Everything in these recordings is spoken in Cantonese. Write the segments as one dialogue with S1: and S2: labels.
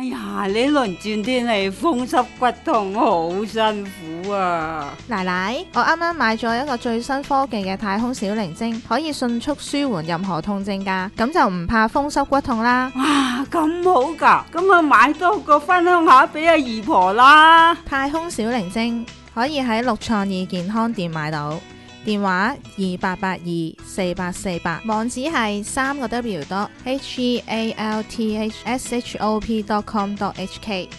S1: 呀，呢輪轉天氣風濕骨痛好辛苦啊！
S2: 奶奶，我啱啱買咗一個最新科技嘅太空小靈精，可以迅速舒緩任何痛症㗎，咁就唔怕風濕骨痛啦。
S1: 哇，咁好㗎，咁啊買多個分享下俾阿姨婆啦。
S2: 太空小靈精可以喺六創意健康店買到，電話28824848，網址係www.healthshop.com.hk。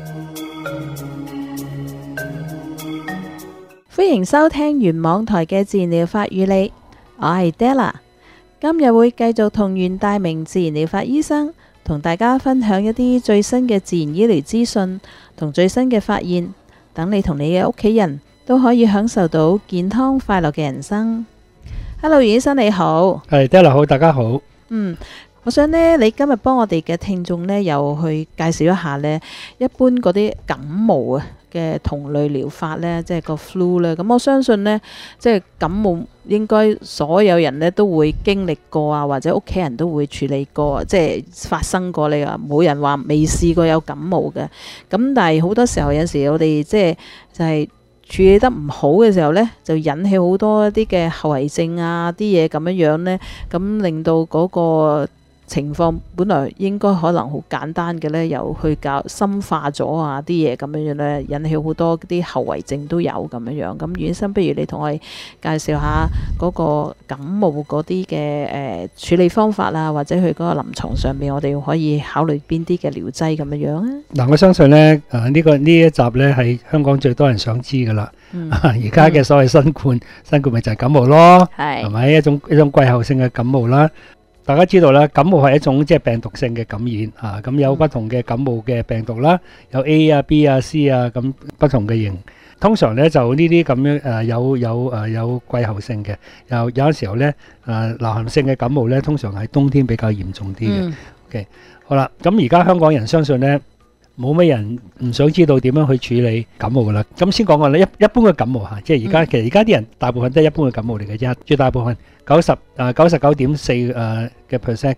S3: 歡迎收聽原網台嘅自然療法與你，我係 Della， 今日會繼續同袁大明自然療法醫生同大家分享一啲最新嘅自然醫療資訊同最新嘅發現，等你同你嘅屋企人都可以享受到健康快樂嘅人生。Hello， 袁醫生你好。
S4: 係 Della 好，大家好。
S3: 我想呢，你今日幫我哋嘅聽眾呢，又去介紹一下呢，一般嗰啲感冒啊嘅同類療法呢，即係個 flu 咧。咁我相信呢，即係感冒應該所有人呢都會經歷過啊，或者屋企人都會處理過，即係發生過你啊。冇人話未試過有感冒嘅。咁但係好多時候有時我哋即係就係處理得唔好嘅時候呢，就引起好多一啲嘅後遺症啊，啲嘢咁樣樣呢，咁令到嗰個情況本來應該可能好簡單嘅呢，又去搞深化咗啊啲嘢咁樣樣呢，引起好多啲後遺症都有咁樣樣。咁袁醫生，不如你同我哋介紹下嗰個感冒嗰啲嘅處理方法啊，或者佢嗰個臨床上面我哋可以考慮邊啲嘅療劑咁樣樣啊？
S4: 嗱，我相信呢，呢一集呢係香港最多人想知噶啦。而家嘅所謂新冠咪就係感冒咯，係咪一種季候性嘅感冒啦？大家知道啦，感冒係一種即係病毒性嘅感染啊，咁有不同嘅感冒嘅病毒啦，有 A 啊、B 啊、C 啊咁不同嘅型。通常咧就呢啲咁樣有季候性嘅，有陣時候咧流行性嘅感冒咧，通常係冬天比較嚴重啲嘅。OK， 好啦，咁而家香港人相信咧，冇乜人唔想知道點樣去處理感冒噶啦。咁先講講咧，一般嘅感冒嚇，即係其實而家啲人大部分都係一般嘅感冒嚟嘅啫，絕大部分99.4%嘅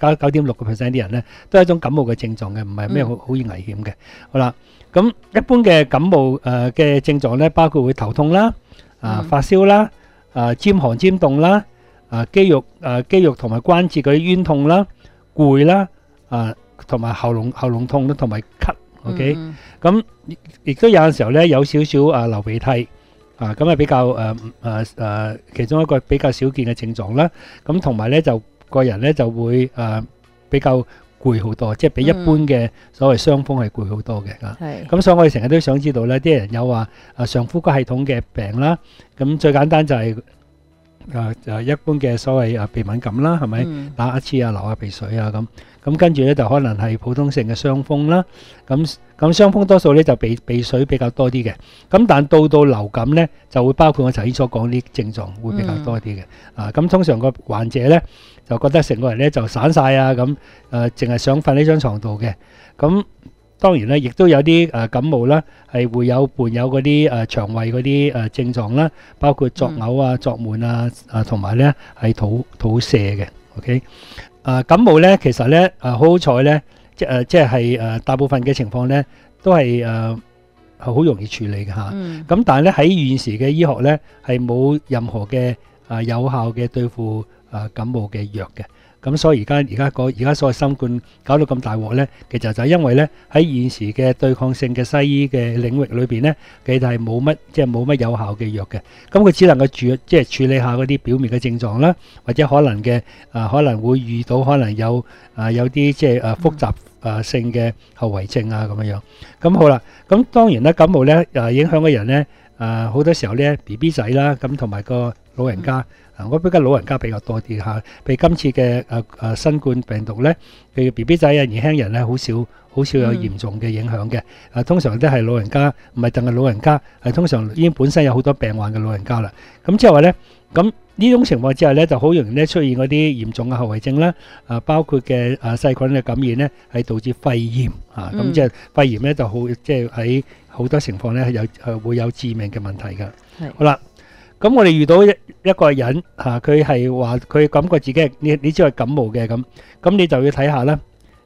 S4: 99.6% 啲人咧，都係一種感冒嘅症狀嘅，唔係咩好危險嘅。好啦，咁一般嘅感冒嘅症狀咧，包括會頭痛啦，發燒啦，尖寒尖凍啦，肌肉同埋關節嗰啲冤痛啦，攰啦，同埋喉嚨痛啦，同埋咳。OK，咁亦都有陣時候咧有少少流鼻涕，咁係比較其中一個比較少見嘅症狀啦。咁同埋咧就個人咧就會比較攰好多，即係比一般嘅所謂傷風係攰好多嘅。咁所以我哋成日都想知道咧，啲人有話上呼吸系統嘅病啦，咁最簡單就係一般嘅所謂鼻敏感啦，係咪打一次流下鼻水啊咁跟住咧就可能係普通性嘅傷風啦，咁傷風多數咧就鼻水比較多啲嘅，咁但到流感咧就會包括我頭先所講啲症狀會比較多啲嘅。咁通常個患者咧就覺得成個人咧就散晒啊咁，淨係想瞓喺張床度嘅。咁當然咧，亦都有啲感冒啦，係會伴有嗰啲腸胃嗰啲症狀啦，包括作嘔啊、作悶啊，同埋咧係肚瀉嘅。OK， 感冒咧其實咧好彩咧，即係大部分嘅情況咧都係好容易處理嘅嚇。咁但係咧喺現時嘅醫學咧係冇任何嘅有效嘅對付感冒嘅藥嘅。咁所以而家所謂新冠搞到咁大鑊咧，其實就係因為咧喺現時嘅對抗性嘅西醫嘅領域裏邊咧，其實係冇乜有效嘅藥嘅。咁佢只能夠處理下嗰啲表面嘅症狀啦，或者可能會遇到可能有啲即係複雜性嘅後遺症啊咁樣樣。咁好啦，咁當然咧感冒咧影響嘅人咧好多時候咧 BB 仔啦，咁同埋個老人家。我比較老人家比較多啲嚇，譬如今次嘅新冠病毒咧，譬如 BB 仔啊、年輕人咧，好少有嚴重嘅影響嘅。通常都係老人家，唔係淨係老人家，係通常已經本身有好多病患嘅老人家啦。咁即係話咧，咁呢種情況之下咧，就好容易咧出現嗰啲嚴重嘅後遺症啦。包括嘅細菌嘅感染咧，係導致肺炎啊。咁即係肺炎咧就好，即係喺好多情況咧會有致命嘅問題㗎。好啦。咁我哋遇到一個人佢係話佢感覺自己你知係感冒嘅咁你就要睇下啦。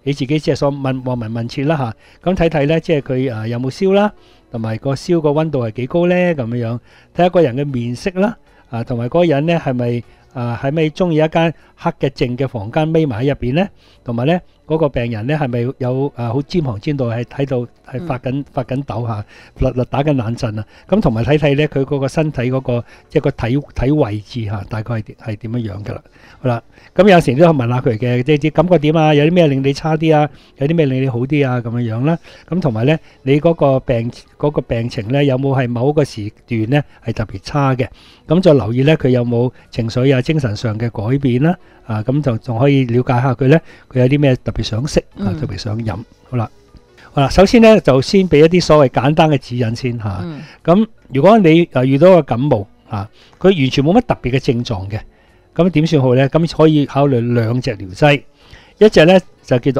S4: 你自己即係所望聞問切啦嚇，咁睇睇咧，即係佢有冇燒啦，同埋個燒個溫度係幾高咧咁樣樣，睇下個人嘅面色啦，同埋嗰個人咧係咪中意一間黑嘅靜嘅房間匿埋喺入邊咧，同埋咧嗰個病人咧係咪有好尖寒尖度係睇到係發緊抖嚇，打緊冷震啊，咁同埋睇睇咧佢嗰個身體嗰個即係個體位置嚇，大概係點樣樣㗎啦。好啦，咁有時都問下佢嘅，即係感覺點啊？有啲咩令你差啲啊？有啲咩令你好啲啊？咁樣樣啦。咁同埋咧，你嗰個病情咧，有冇係某一個時段咧係特別差嘅？咁再留意咧，佢有冇情緒啊、精神上嘅改變啦？咁就仲可以了解下佢咧，佢有啲咩特別想食啊，特別想飲。好啦，首先咧就先俾一啲所謂簡單嘅指引先嚇。咁如果你遇到個感冒嚇，佢完全冇乜特別嘅症狀嘅。咁點算好咧？咁可以考慮兩隻療劑，一隻咧就叫做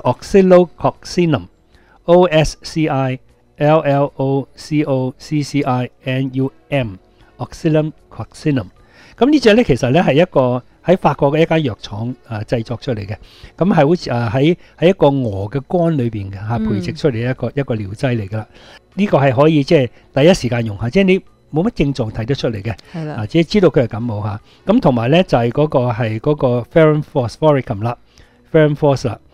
S4: Oscillococcinum，OSCILLOCCINUM，Oscillococcinum。咁呢隻咧其實咧係一個喺法國嘅一間藥廠製作出嚟嘅，咁係好似喺一個鵝嘅肝裏邊嘅培植出嚟一個療劑嚟噶啦。呢個係可以即係第一時間用下，即係你冇乜症狀睇得出嚟嘅，只係知道佢係感冒嚇。咁同埋咧就係嗰個係嗰個 Ferrum phosphoricum 啦 ，Ferrum phos 啦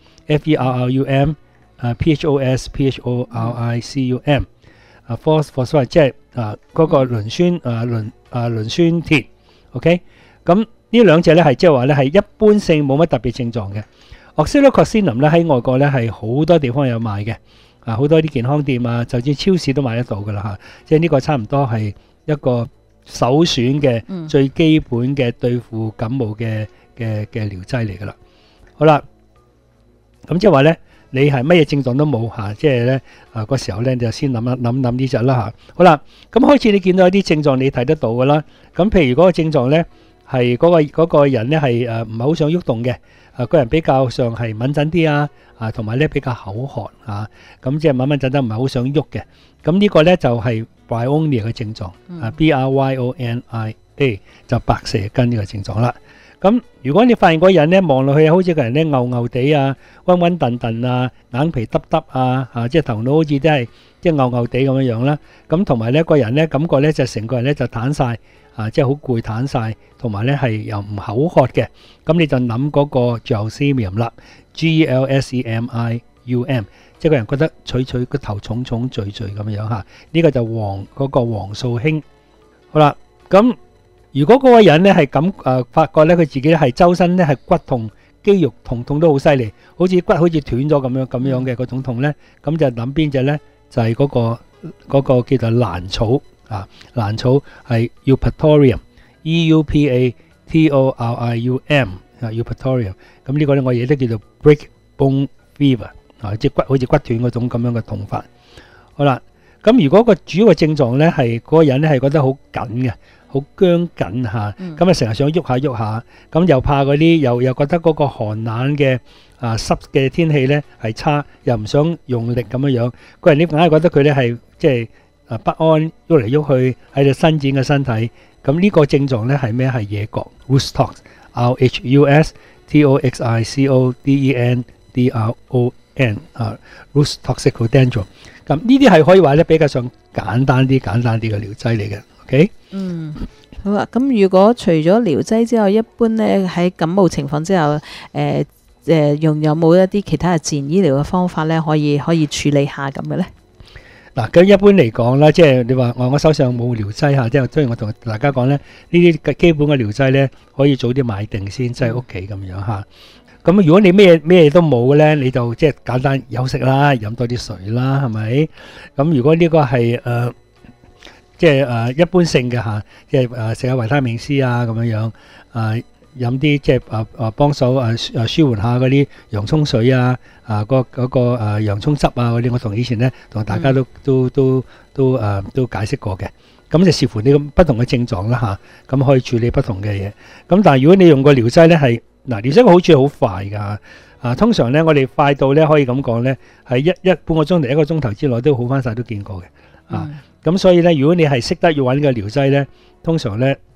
S4: ，FERRUM，PHOSPHORICUM，phosphoricum 即係嗰個磷酸鐵 ，OK。咁呢兩隻咧係即係話咧係一般性冇乜特別症狀嘅。Oscillococcinum 咧喺外國咧係好多地方有賣嘅。好多啲健康店啊，就算超市都買得到噶啦嚇，即係呢個差唔多係一個首選嘅最基本嘅對付感冒嘅療劑嚟噶啦。好啦，咁即係話咧，你係乜嘢症狀都冇嚇，即係咧個時候咧你就先諗呢隻啦嚇。好啦，咁開始你見到一啲症狀你睇得到噶啦。咁譬如嗰個症狀咧係嗰個人咧係唔係好想喐動嘅。個人比較上係敏感啲同埋咧比較口渴咁即係敏陣唔係好想喐嘅。咁呢個咧就係 Bryonia 嘅症狀，BRYONIA 就白蛇根呢個症狀啦。咁如果你發現嗰人咧望落去好似個人咧牛牛地暈暈頓頓眼皮耷耷即係頭腦好似都係即係牛牛地咁樣樣啦。咁同埋咧個人咧感覺咧就成個人咧就癱晒。即係好攰攤晒，同埋咧係又唔口渴嘅，咁你就諗嗰個 Gelsemium 啦 ，GELSEMIUM，即係個人覺得取個頭重墜咁樣嚇，呢個就嗰個黃素氫。好啦，咁如果嗰個人咧係發覺咧佢自己係周身咧係骨痛、肌肉痛都好犀利，好似骨好似斷咗咁樣嘅嗰種痛咧，咁就諗邊隻咧就係嗰個叫做蘭草。蘭草係 Eupatorium，EUPATORIUM，Eupatorium。咁呢個咧我亦都叫做 break bone fever，即係好似骨斷嗰種咁樣嘅痛法。好啦，咁如果個主要嘅症狀咧係嗰個人咧係覺得好緊嘅，好僵緊嚇，咁啊成日想喐下，咁又怕嗰啲又覺得嗰個寒冷嘅濕嘅天氣咧係差，又唔想用力咁樣，個人呢硬係覺得佢咧係即係。不安，喐嚟喐去喺度伸展嘅身體，咁呢個症狀咧係咩？係野角 Rhus toxicodendron。咁呢啲係可以話咧比較上簡單啲嘅療劑嚟嘅。OK，
S3: 好啊。咁如果除咗療劑之外，一般咧喺感冒情況之後，用有冇一啲其他嘅自然醫療嘅方法咧，可以處理下咁嘅咧？
S4: 嗱，咁一般嚟講啦，即係你話我手上冇療劑嚇，即係雖然我同大家講咧，呢啲基本嘅療劑咧，可以早啲買定先，即係屋企咁樣嚇。咁如果你咩都冇咧，你就即係簡單休息啦，飲多啲水啦，係咪？咁如果呢個係即係一般性嘅嚇，即係食下維他命 C 咁樣飲啲即係幫手舒緩下嗰啲洋葱水嗰個洋葱汁嗰啲，我同以前咧同大家都解釋過嘅。咁就視乎你不同嘅症狀啦嚇，咁可以處理不同嘅嘢。咁但係如果你用個療劑咧係療劑嘅好處係好快㗎。通常咧我哋快到咧可以咁講咧係半個鐘頭1個鐘頭之內都好翻晒，都見過嘅。咁所以咧如果你係識得要揾個療劑咧，通常咧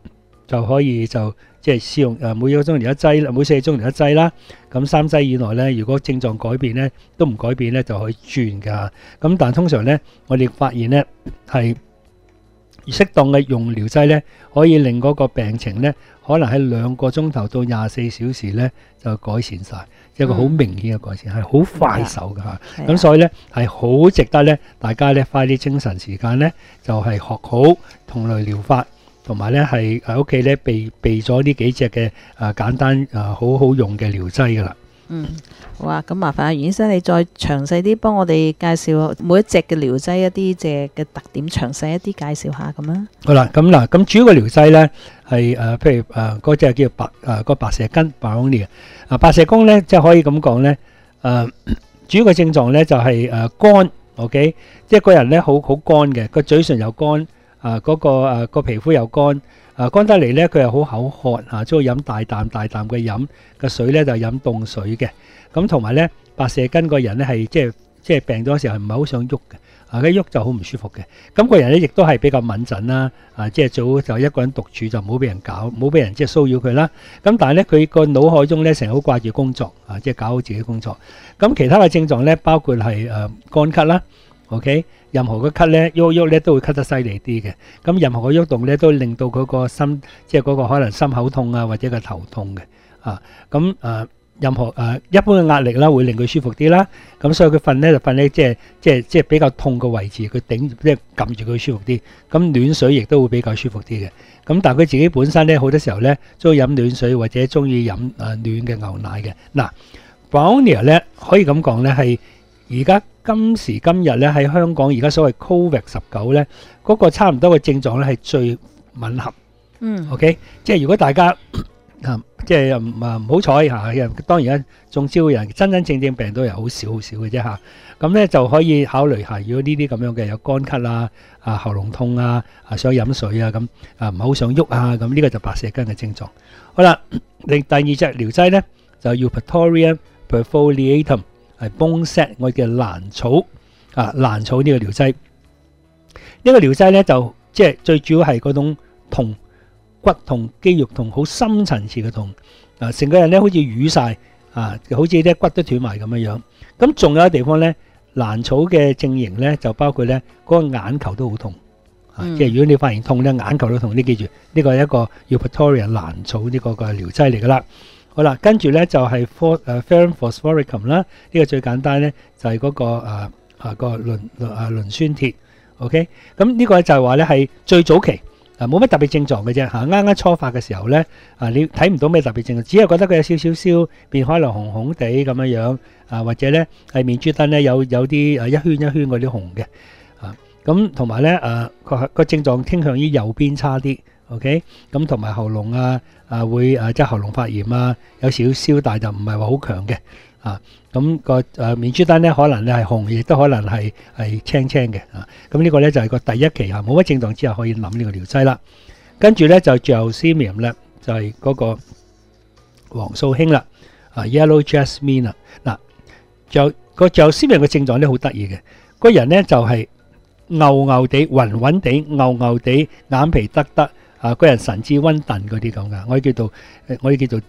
S4: 就可以就即係試用每個鐘頭一劑，每4個鐘頭一劑啦。咁3劑以內咧，如果症狀改變咧都唔改變咧，就可以轉㗎。咁但係通常咧，我哋發現咧係適當嘅用療劑咧，可以令嗰個病情咧，可能喺2個鐘頭到24小時咧就改善晒，一個好明顯嘅改善，係好快手㗎嚇。咁所以咧係好值得咧，大家咧花啲精神時間咧，就係學好同類療法。同埋咧係喺屋企咧備咗呢幾隻嘅簡單好好用嘅療劑噶啦。
S3: 好啊，咁麻煩阿袁醫生你再詳細啲幫我哋介紹每一隻嘅療劑一啲隻嘅特點，詳細一啲介紹下咁啊。
S4: 好啦，咁主要嘅療劑咧係譬如嗰隻叫個白蛇根 Brownia 白蛇根咧即係可以咁講咧主要嘅症狀咧就係乾 ，OK， 即係個人咧好乾嘅，個嘴唇又乾。個皮膚又乾，乾得嚟咧，佢又好口渴中意飲大啖嘅飲個水咧，就飲凍水嘅。咁同埋咧，白蛇根個人咧係即係病咗嘅時候係唔係好想喐嘅，佢喐就好唔舒服嘅。咁個人咧亦都係比較敏陣啦，即係最好就一個人獨處就唔好俾人搞，唔好俾人即係騷擾佢啦。咁但係咧，佢個腦海中咧成日好掛住工作，即係搞好自己工作。咁其他嘅症狀咧，包括係乾咳啦。OK， 任何嘅咳咧，喐咧都會咳得犀利啲嘅。咁任何嘅喐動咧，都令到佢個心，即係嗰個可能心口痛啊，或者個頭痛嘅。任何一般嘅壓力啦，會令佢舒服啲啦。咁所以佢瞓咧就瞓喺即係比較痛嘅位置，佢頂即係撳住佢舒服啲。咁暖水亦都會比較舒服啲嘅。咁但係佢自己本身咧，好多時候咧，中意飲暖水或者中意飲暖嘅牛奶嘅。嗱 Brownia 咧可以咁講咧係。而家今時今日咧喺香港，而家所謂 COVID-19咧，嗰個差唔多嘅症狀咧係最吻合。OK， 即係如果大家即係唔好彩嚇，當然中招嘅人真正病到人好少嘅啫嚇。咁咧就可以考慮下，如果呢啲咁樣嘅有乾咳啊、喉嚨痛啊、想飲水啊咁唔係好想喐啊咁，呢個就白蛇根嘅症狀。好啦，第二隻療劑咧就 Eupatorium perfoliatum。係 Boneset， 我叫蘭草蘭草呢個療劑，呢個療劑咧就即係最主要係嗰種痛、骨痛、肌肉痛，好深層次嘅痛成個人咧好似瘀晒好似啲骨都斷埋咁樣樣。咁仲有一個地方咧，蘭草嘅症型咧就包括咧嗰個眼球都好痛即係如果你發現痛咧，眼球都痛，你記住呢個係一個 Eupatorium 蘭草呢個嘅療劑嚟噶啦。好啦，跟住咧就係 Ferrum phosphoricum 啦，呢個最簡單咧就係嗰個磷酸鐵 ，OK， 咁呢個就係話咧係最早期冇乜特別症狀嘅啫啱啱初發嘅時候咧你睇唔到咩特別症狀，只係覺得佢有少少燒，變可能紅紅地咁樣樣或者咧係面珠燈咧有啲一圈一圈嗰啲紅嘅咁同埋咧個症狀傾向於右邊差啲。OK， 咁同埋喉嚨會即係喉嚨發炎有少少燒，但係就唔係話好強嘅咁個面珠燈咧可能咧係紅，亦都可能係青青嘅咁呢個咧就係個第一期冇乜症狀之下可以諗呢個療劑啦。跟住咧就 Gelsemium 咧就係嗰個黃素馨啦Yellow Jasmine 啦就個 Gelsemium 嘅症狀咧好得意嘅，個人咧就係牛地、暈地、牛地，眼皮得個人神志溫頓嗰啲咁噶，我哋叫做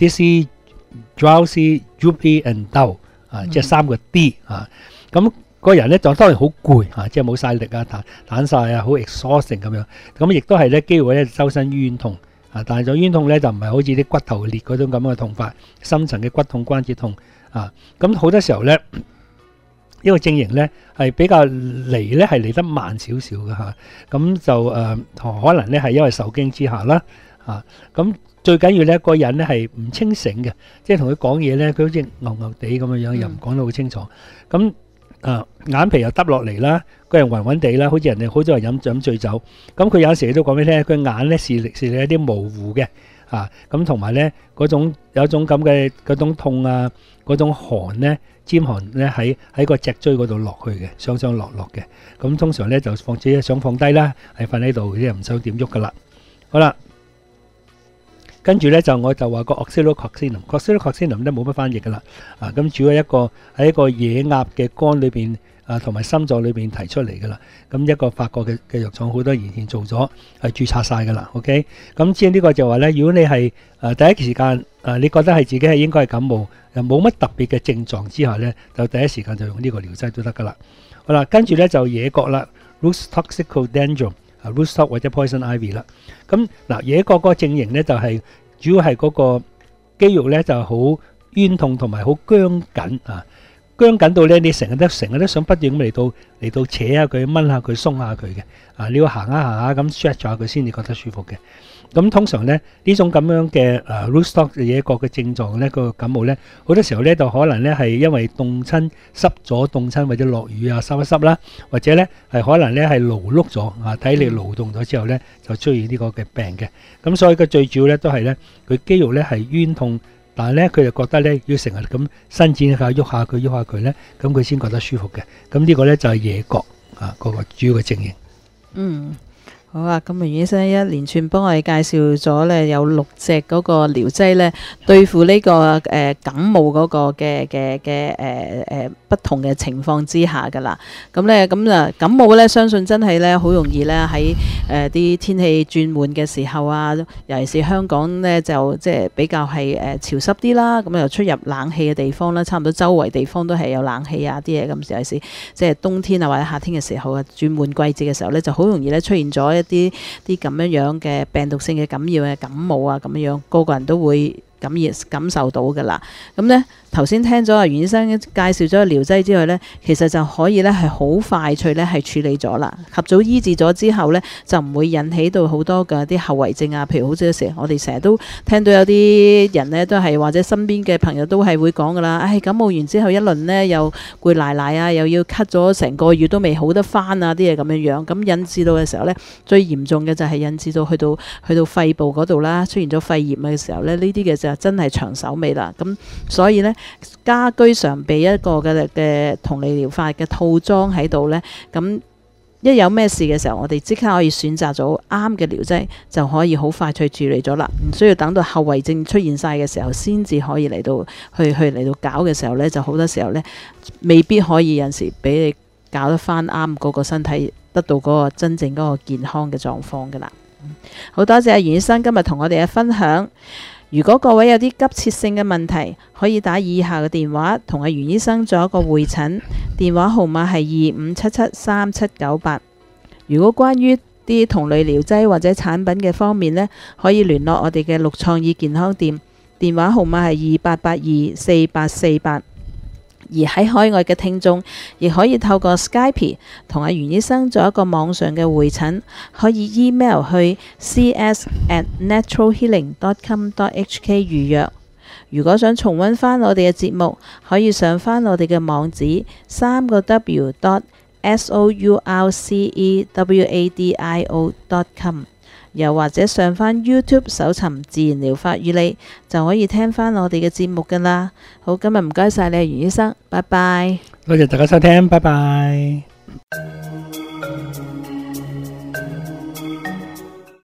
S4: dizzy、drowsy、droopy and dull 即係3個 D 咁個人咧就當然好攰即係冇晒力彈晒好 exhausting 咁樣，咁亦都係咧機會咧周身冤痛但係就冤痛咧就唔係好似啲骨頭裂嗰種咁嘅痛法，深層嘅骨痛、關節痛咁好多時候咧。呢個症型咧係比較嚟得慢少少嘅咁就可能咧係因為受驚之下啦咁最緊要咧個人咧係唔清醒嘅，即係同佢講嘢咧，佢好似牛地咁樣樣，又唔講得好清楚。咁眼皮又耷落嚟啦，個人暈地啦，好似人哋好多人飲醉酒。咁佢有時都講俾你聽，佢眼咧視力有啲模糊嘅咁同埋咧有一種咁嘅嗰種痛嗰種寒咧。尖寒咧喺個脊椎嗰度落去嘅，上落嘅。咁通常咧就自己想放低啦，係瞓喺度，啲人唔想點喐噶啦。好啦，跟住咧我就話個 Oxylococcinum 咧冇乜翻譯噶啦。咁主要喺一個野鴨嘅肝裏邊同埋心臟裏邊提出嚟噶啦。咁一個法國嘅藥廠好多年前做咗，係註冊晒噶啦。OK， 咁至於呢個就話呢，如果你係第一時間你覺得係自己係應該係感冒，又冇乜特別嘅症狀之下呢，就第一時間就用呢個療劑都得噶啦。好啦，跟住呢就野葛啦 ，Rhus toxicodendron。Rhus tox 或者 poison ivy 啦，咁嗱野葛嗰個症型咧就係主要係嗰個肌肉咧就好冤痛同埋好僵緊啊，僵緊到咧你成日都想不斷咁嚟到扯下佢、掹下佢、鬆下佢嘅啊，你要行下行下咁 stretch 下佢先至覺得舒服嘅。咁通常咧呢種咁樣嘅Rhus tox 野葛嘅症狀咧，個感冒咧好多時候咧就可能咧係因為凍親濕咗凍親或者落雨啊濕一濕啦，或者咧係可能咧係勞碌咗啊，體力勞動咗之後咧就出現呢個嘅病嘅。咁所以佢最主要咧都係咧佢肌肉咧係冤痛，但係咧佢就覺得咧要成日咁伸展下喐下佢咧，咁佢先覺得舒服嘅。咁呢個咧就係野葛啊嗰個主要嘅症型。
S3: 好啊，咁袁醫生一連串幫我哋介紹咗咧有6隻嗰個療劑咧，對付呢個感冒嗰個嘅不同嘅情況之下噶啦。咁感冒咧，相信真係咧好容易咧喺啲天氣轉換嘅時候啊，尤其是香港咧就即係比較係潮濕啲啦，咁又出入冷氣嘅地方啦，差唔多周圍地方都係有冷氣啊啲嘢咁，尤其是即係冬天啊或者夏天嘅時候啊，轉換季節嘅時候咧，就好容易咧出現咗一啲咁樣嘅病毒性嘅感染嘅感冒啊，咁樣個個人都會感受到噶啦。咁呢頭先聽咗袁醫生介紹咗個療劑之後呢，其實就可以呢係好快脆呢係處理咗啦，及早醫治咗之後呢，就唔會引起到好多嘅啲後遺症啊。譬如好似我哋成日都聽到有啲人呢都係或者身邊嘅朋友都係會講噶啦，感冒完之後一輪呢又攰賴賴啊，又要咳咗成個月都未好得翻啊啲嘢咁樣，咁引致到嘅時候呢，最嚴重嘅就係引致到去到肺部嗰度啦，出現咗肺炎嘅時候呢，呢啲嘅就真係長手尾啦。咁所以呢，家居常備一個嘅同理療法嘅套裝喺度呢，咁一有咩事嘅時候，我哋即刻可以選擇咗啱嘅療劑，就可以好快脆處理咗啦，唔需要等到後遺症出現晒嘅時候先至可以嚟到搞嘅時候呢，就好多時候呢，未必可以有陣時俾你搞得翻啱嗰個身體，得到嗰個真正嗰個健康嘅狀況噶啦。好多謝阿袁醫生今日同我哋嘅分享。如果各位有啲急切性嘅問題，可以打以下嘅電話同阿袁醫生做一個會診，電話號碼係25773798。如果關於啲同類療劑或者產品嘅方面呢，可以聯絡我哋嘅陸創意健康店，電話號碼係28824848。而喺海外嘅聽眾，亦可以透過 Skype 同阿袁醫生做一個網上嘅會診，可以 email 去 cs@naturalhealing.com.hk 預約。如果想重溫翻我哋嘅節目，可以上翻我哋嘅網址3w.sourcewadio.com， 又或者上返 YouTube 搜尋自然療法與你，就可以聽返我哋嘅節目㗎喇。好，今日唔該晒你，袁醫生，拜拜。
S4: 多謝大家收聽，拜拜。